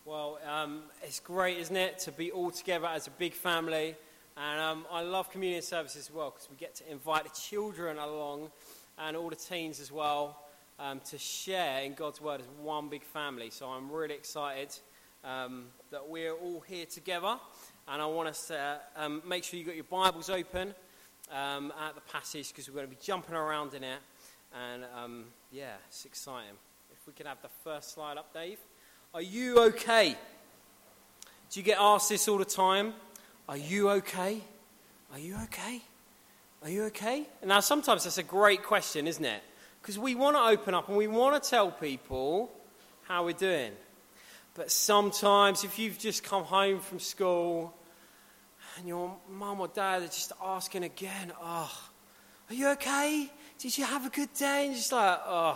Well, it's great, isn't it, to be all together as a big family. And I love communion services as well because we get to invite the children along and all the teens as well to share in God's word as one big family. So I'm really excited that we're all here together. And I want us to make sure you got your Bibles open at the passage because we're going to be jumping around in it. And it's exciting. If we could have the first slide up, Dave. Are you okay? Do you get asked this all the time? Are you okay? Are you okay? Are you okay? And now sometimes that's a great question, isn't it? Because we want to open up and we want to tell people how we're doing. But sometimes if you've just come home from school and your mum or dad are just asking again, are you okay? Did you have a good day? And just like,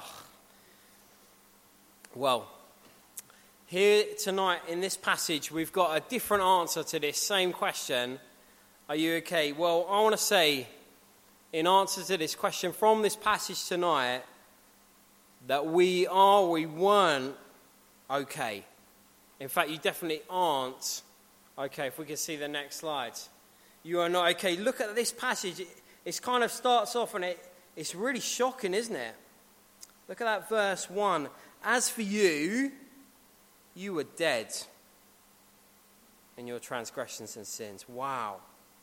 Well, here tonight in this passage, we've got a different answer to this same question. Are you okay? Well, I want to say, in answer to this question from this passage tonight, that we weren't okay. In fact, you definitely aren't okay. If we can see the next slide. You are not okay. Look at this passage. It kind of starts off and it's really shocking, isn't it? Look at that verse 1. As for you, you were dead in your transgressions and sins. Wow.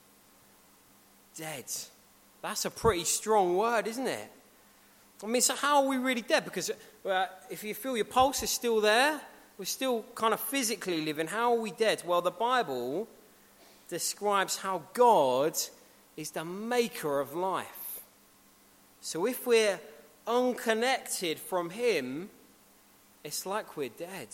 Dead. That's a pretty strong word, isn't it? I mean, so how are we really dead? Because if you feel your pulse is still there, we're still kind of physically living. How are we dead? Well, the Bible describes how God is the maker of life. So if we're unconnected from Him, it's like we're dead.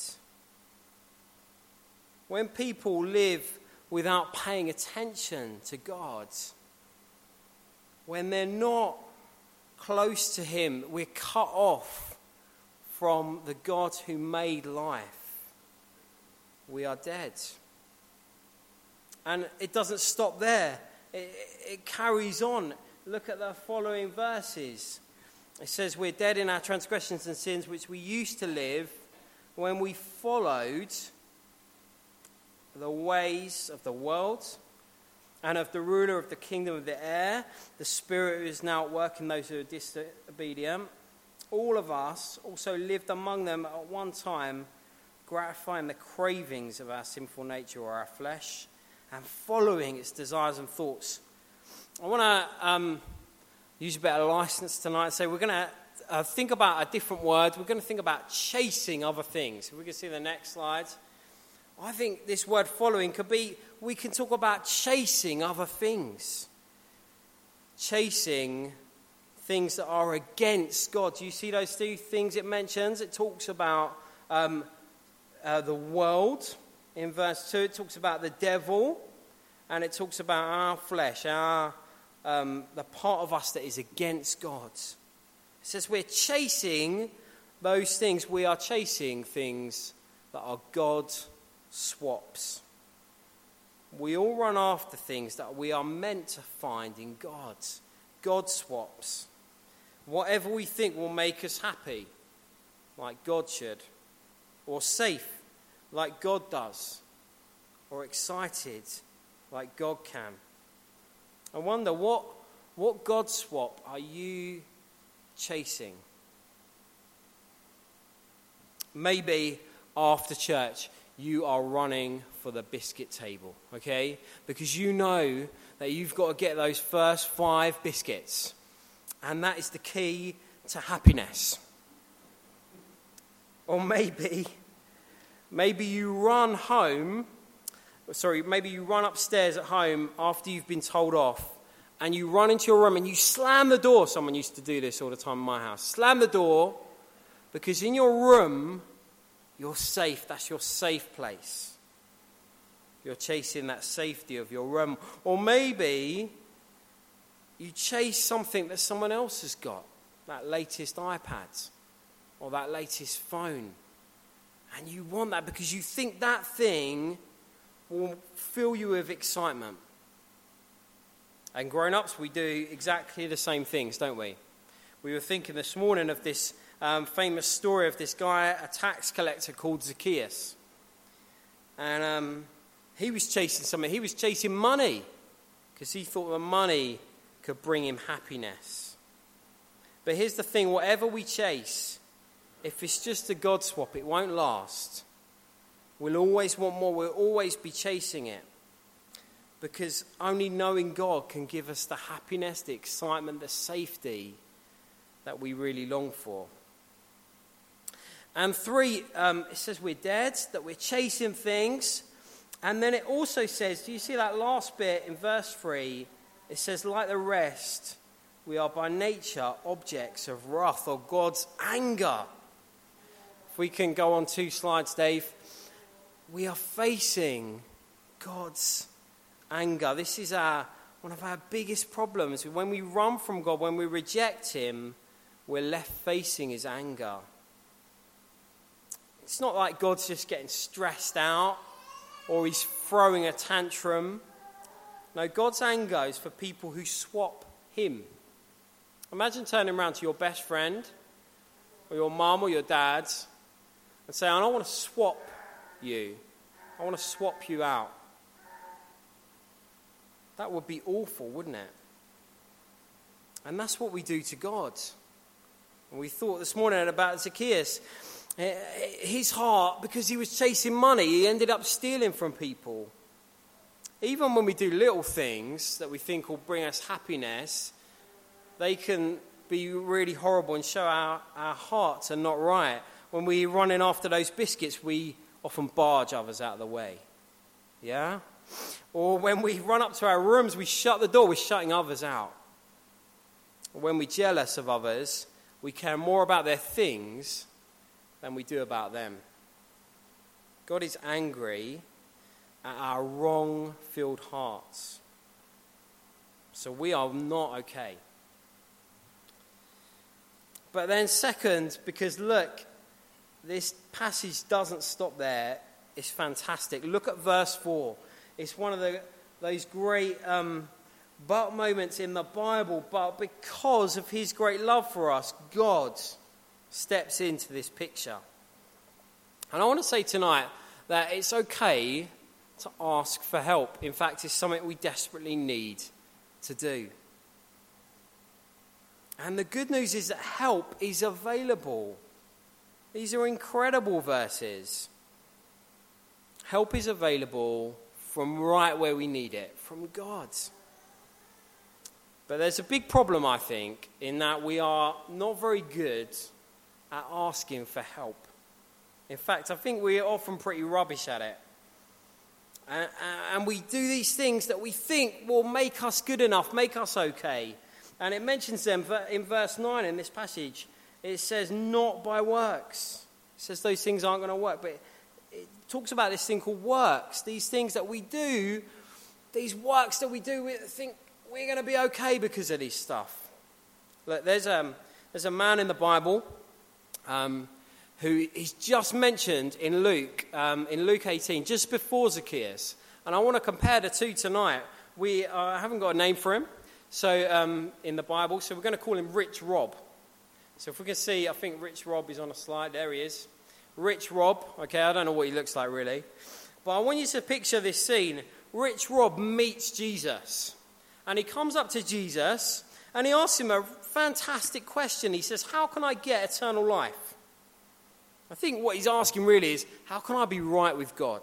When people live without paying attention to God, when they're not close to Him, we're cut off from the God who made life. We are dead. And it doesn't stop there. It carries on. Look at the following verses. It says we're dead in our transgressions and sins which we used to live when we followed the ways of the world and of the ruler of the kingdom of the air, the spirit who is now at work in those who are disobedient. All of us also lived among them at one time, gratifying the cravings of our sinful nature or our flesh and following its desires and thoughts. I want to use a bit of license tonight and say we're going to think about a different word. We're going to think about chasing other things. If we can see the next slide. I think this word following could be, we can talk about chasing other things. Chasing things that are against God. Do you see those two things it mentions? It talks about the world in verse 2. It talks about the devil. And it talks about our flesh, the part of us that is against God. It says we're chasing those things. We are chasing things that are God swaps. We all run after things that we are meant to find in God. God swaps. Whatever we think will make us happy, like God should. Or safe, like God does. Or excited, like God can. I wonder, what God swap are you chasing? Maybe after church, you are running for the biscuit table, okay? Because you know that you've got to get those first 5 biscuits. And that is the key to happiness. Or maybe you run upstairs at home after you've been told off. And you run into your room and you slam the door. Someone used to do this all the time in my house. Slam the door because in your room, you're safe. That's your safe place. You're chasing that safety of your room. Or maybe you chase something that someone else has got. That latest iPad or that latest phone. And you want that because you think that thing will fill you with excitement. And grown-ups, we do exactly the same things, don't we? We were thinking this morning of this famous story of this guy, a tax collector called Zacchaeus. And he was chasing something. He was chasing money because he thought the money could bring him happiness. But here's the thing, whatever we chase, if it's just a God swap, it won't last. We'll always want more. We'll always be chasing it. Because only knowing God can give us the happiness, the excitement, the safety that we really long for. And 3, it says we're dead, that we're chasing things. And then it also says, do you see that last bit in verse 3? It says, like the rest, we are by nature objects of wrath or God's anger. If we can go on 2 slides, Dave. We are facing God's anger. This is one of our biggest problems. When we run from God, when we reject him, we're left facing his anger. It's not like God's just getting stressed out or he's throwing a tantrum. No, God's anger is for people who swap him. Imagine turning around to your best friend or your mum or your dad and saying, I don't want to swap you. I want to swap you out. That would be awful, wouldn't it? And that's what we do to God. And we thought this morning about Zacchaeus. His heart, because he was chasing money, he ended up stealing from people. Even when we do little things that we think will bring us happiness, they can be really horrible and show our hearts are not right. When we're running after those biscuits, we often barge others out of the way. Yeah? Or when we run up to our rooms, we shut the door, we're shutting others out. Or when we're jealous of others, we care more about their things than we do about them. God is angry at our wrong-filled hearts. So we are not okay. But then second, because look, this passage doesn't stop there. It's fantastic. Look at verse 4. It's one of those great but moments in the Bible, but because of his great love for us, God steps into this picture. And I want to say tonight that it's okay to ask for help. In fact, it's something we desperately need to do. And the good news is that help is available. These are incredible verses. Help is available from right where we need it, from God. But there's a big problem, I think, in that we are not very good at asking for help. In fact, I think we're often pretty rubbish at it. And we do these things that we think will make us good enough, make us okay. And it mentions them in verse 9 in this passage. It says, not by works. It says those things aren't going to work. But it talks about this thing called works. These things that we do, these works that we do, we think we're going to be okay because of this stuff. Look, there's a man in the Bible who is just mentioned in Luke 18, just before Zacchaeus. And I want to compare the two tonight. We haven't got a name for him in the Bible, so we're going to call him Rich Rob. So if we can see, I think Rich Rob is on a slide. There he is. Rich Rob. Okay, I don't know what he looks like really. But I want you to picture this scene. Rich Rob meets Jesus. And he comes up to Jesus and he asks him a fantastic question. He says, how can I get eternal life? I think what he's asking really is, how can I be right with God?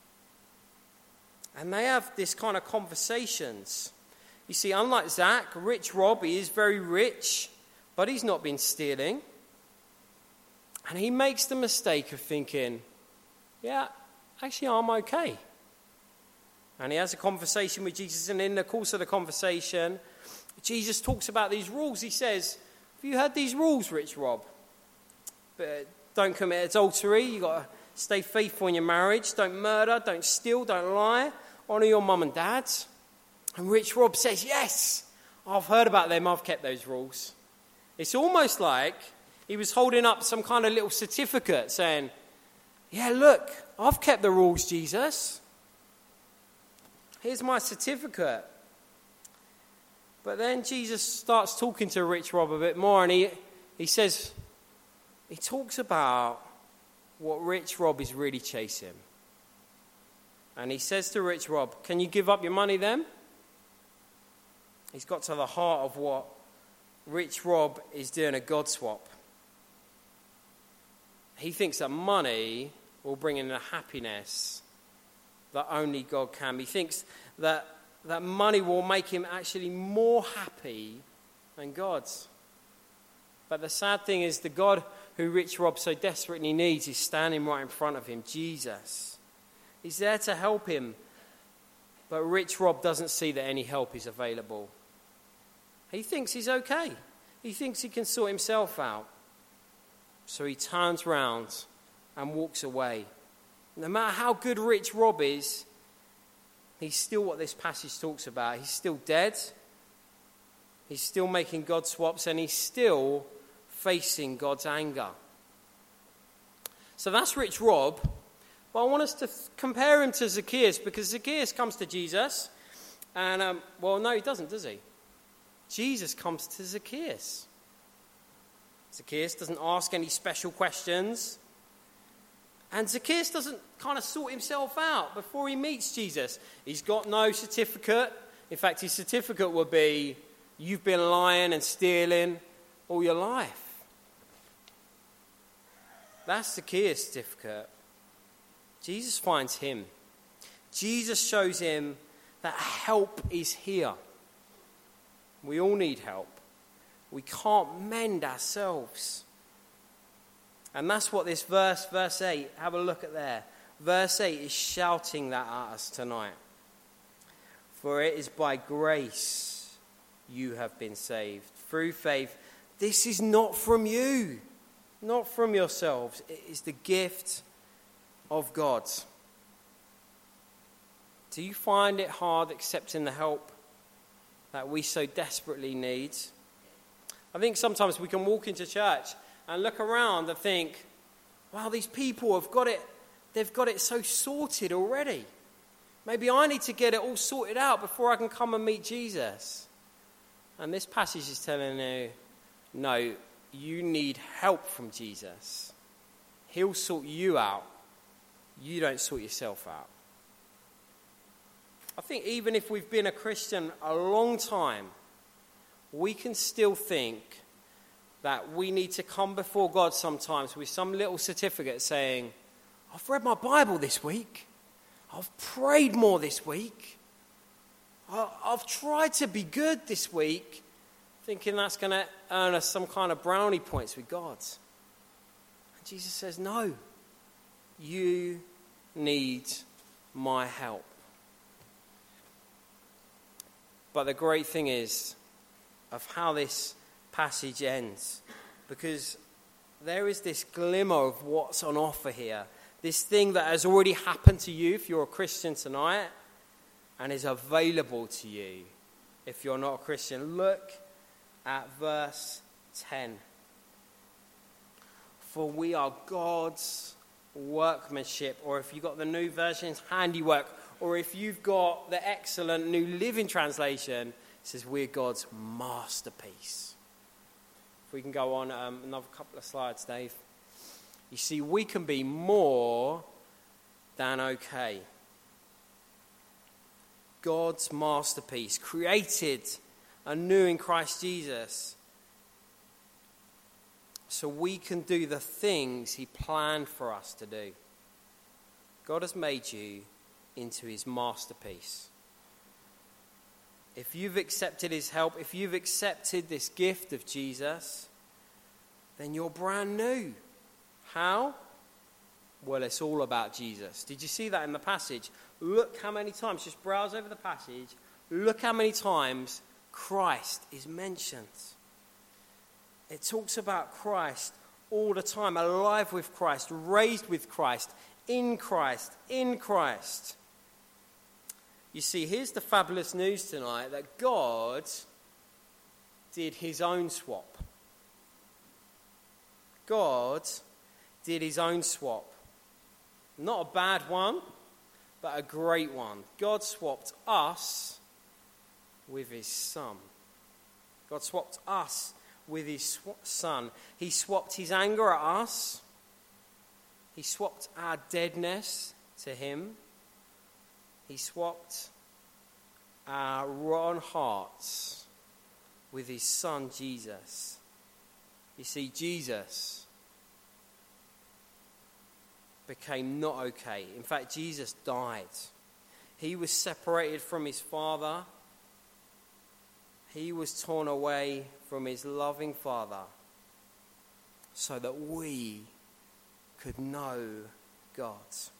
And they have this kind of conversations. You see, unlike Zach, Rich Rob, he is very rich, but he's not been stealing. And he makes the mistake of thinking, yeah, actually I'm okay. And he has a conversation with Jesus, and in the course of the conversation, Jesus talks about these rules. He says, have you heard these rules, Rich Rob? But don't commit adultery, you've got to stay faithful in your marriage, don't murder, don't steal, don't lie, honour your mum and dad. And Rich Rob says, yes, I've heard about them, I've kept those rules. It's almost like he was holding up some kind of little certificate saying, yeah, look, I've kept the rules, Jesus. Here's my certificate. But then Jesus starts talking to Rich Rob a bit more, and he says, he talks about what Rich Rob is really chasing. And he says to Rich Rob, "Can you give up your money then?" He's got to the heart of what Rich Rob is doing, a God swap. He thinks that money will bring in a happiness that only God can. He thinks that money will make him actually more happy than God. But the sad thing is, the God who Rich Rob so desperately needs is standing right in front of him, Jesus. He's there to help him, but Rich Rob doesn't see that any help is available. He thinks he's okay. He thinks he can sort himself out. So he turns round and walks away. No matter how good Rich Rob is, he's still what this passage talks about. He's still dead. He's still making God swaps, and he's still facing God's anger. So that's Rich Rob. But I want us to compare him to Zacchaeus, because Zacchaeus comes to Jesus. And, no, he doesn't, does he? Jesus comes to Zacchaeus. Zacchaeus doesn't ask any special questions. And Zacchaeus doesn't kind of sort himself out before he meets Jesus. He's got no certificate. In fact, his certificate would be, "You've been lying and stealing all your life." That's Zacchaeus' certificate. Jesus finds him. Jesus shows him that help is here. We all need help. We can't mend ourselves. And that's what this verse 8, have a look at there. Verse 8 is shouting that at us tonight. For it is by grace you have been saved, through faith. This is not from you, not from yourselves. It is the gift of God. Do you find it hard accepting the help that we so desperately need? I think sometimes we can walk into church and look around and think, wow, these people have got it, they've got it so sorted already. Maybe I need to get it all sorted out before I can come and meet Jesus. And this passage is telling you, no, you need help from Jesus. He'll sort you out. You don't sort yourself out. I think even if we've been a Christian a long time, we can still think that we need to come before God sometimes with some little certificate saying, I've read my Bible this week. I've prayed more this week. I've tried to be good this week, thinking that's going to earn us some kind of brownie points with God. And Jesus says, no, you need my help. But the great thing is of how this passage ends, because there is this glimmer of what's on offer here. This thing that has already happened to you if you're a Christian tonight, and is available to you if you're not a Christian. Look at verse 10. For we are God's workmanship, or if you've got the new version's handiwork, or if you've got the excellent New Living Translation, it says we're God's masterpiece. If we can go on another couple of slides, Dave. You see, we can be more than okay. God's masterpiece, created anew in Christ Jesus, so we can do the things he planned for us to do. God has made you into his masterpiece. If you've accepted his help, if you've accepted this gift of Jesus, then you're brand new. How? Well, it's all about Jesus. Did you see that in the passage? Look how many times, just browse over the passage, look how many times Christ is mentioned. It talks about Christ all the time, alive with Christ, raised with Christ, in Christ, in Christ. You see, here's the fabulous news tonight, that God did his own swap. God did his own swap. Not a bad one, but a great one. God swapped us with his son. God swapped us with his son. He swapped his anger at us. He swapped our deadness to him. He swapped our rotten hearts with his son, Jesus. You see, Jesus became not okay. In fact, Jesus died. He was separated from his Father. He was torn away from his loving Father so that we could know God.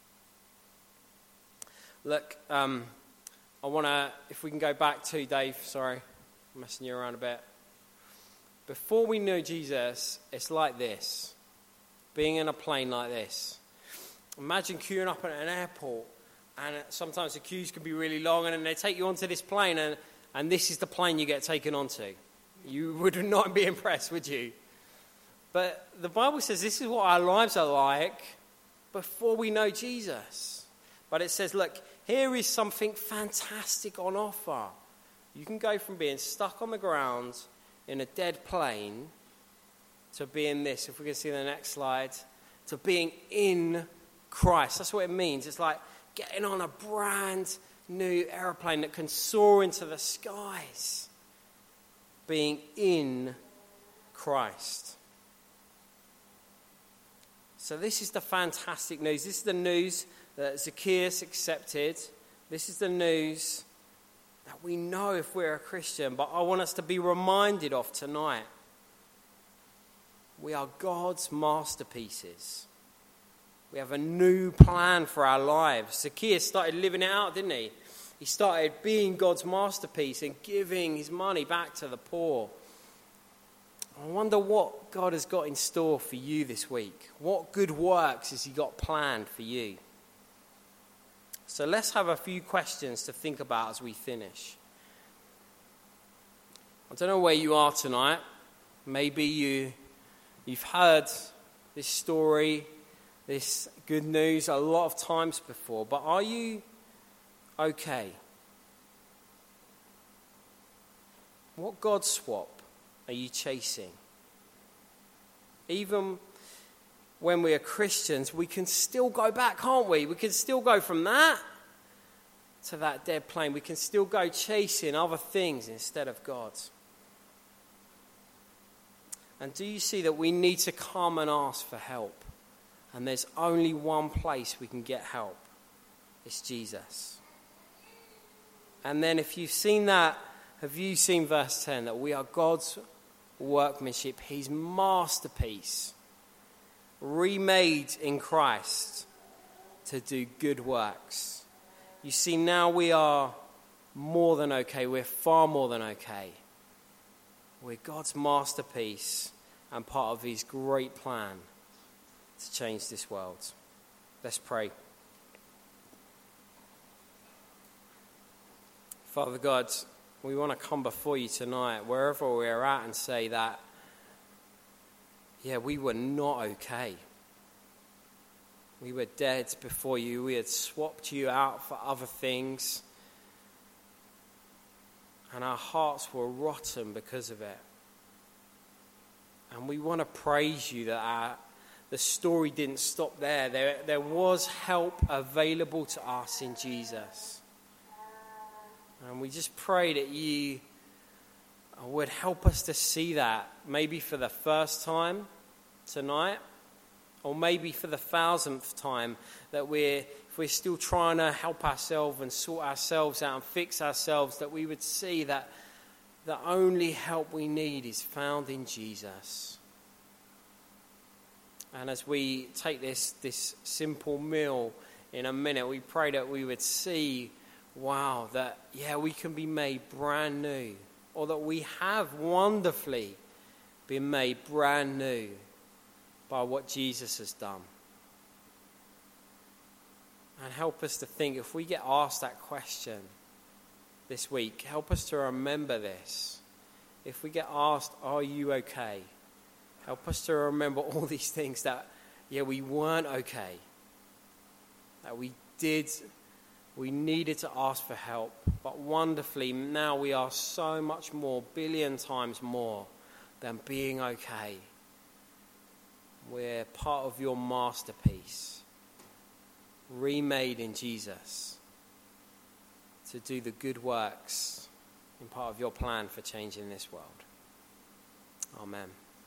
Look, I want to, if we can go back to Dave, sorry, I'm messing you around a bit. Before we knew Jesus, it's like this, being in a plane like this. Imagine queuing up at an airport, and sometimes the queues can be really long, and then they take you onto this plane, and this is the plane you get taken onto. You would not be impressed, would you? But the Bible says this is what our lives are like before we know Jesus. But it says, look, here is something fantastic on offer. You can go from being stuck on the ground in a dead plane to being this, if we can see the next slide, to being in Christ. That's what it means. It's like getting on a brand new airplane that can soar into the skies. Being in Christ. So this is the fantastic news. This is the news that Zacchaeus accepted. This is the news that we know if we're a Christian, but I want us to be reminded of tonight. We are God's masterpieces. We have a new plan for our lives. Zacchaeus started living it out, didn't he? He started being God's masterpiece and giving his money back to the poor. I wonder what God has got in store for you this week. What good works has he got planned for you? So let's have a few questions to think about as we finish. I don't know where you are tonight. Maybe you've heard this story, this good news a lot of times before, but are you okay? What God swap are you chasing? Even when we are Christians, we can still go back, can't we? We can still go from that to that dead plane. We can still go chasing other things instead of God. And do you see that we need to come and ask for help? And there's only one place we can get help. It's Jesus. And then if you've seen that, have you seen verse 10, that we are God's workmanship, his masterpiece, remade in Christ to do good works. You see, now we are more than okay. We're far more than okay. We're God's masterpiece and part of his great plan to change this world. Let's pray. Father God, we want to come before you tonight, wherever we're at, and say that, we were not okay. We were dead before you. We had swapped you out for other things. And our hearts were rotten because of it. And we want to praise you that the story didn't stop there. There was help available to us in Jesus. And we just pray that you would help us to see that, maybe for the first time tonight, or maybe for the 1,000th time, that if we're still trying to help ourselves and sort ourselves out and fix ourselves, that we would see that the only help we need is found in Jesus. And as we take this simple meal in a minute, we pray that we would see, that we can be made brand new, or that we have wonderfully been made brand new by what Jesus has done. And help us to think, if we get asked that question this week, help us to remember this. If we get asked, are you okay? Help us to remember all these things that, we weren't okay. That we needed to ask for help. But wonderfully, now we are so much more, billion times more than being okay. We're part of your masterpiece, remade in Jesus. to do the good works in part of your plan for changing this world. Amen.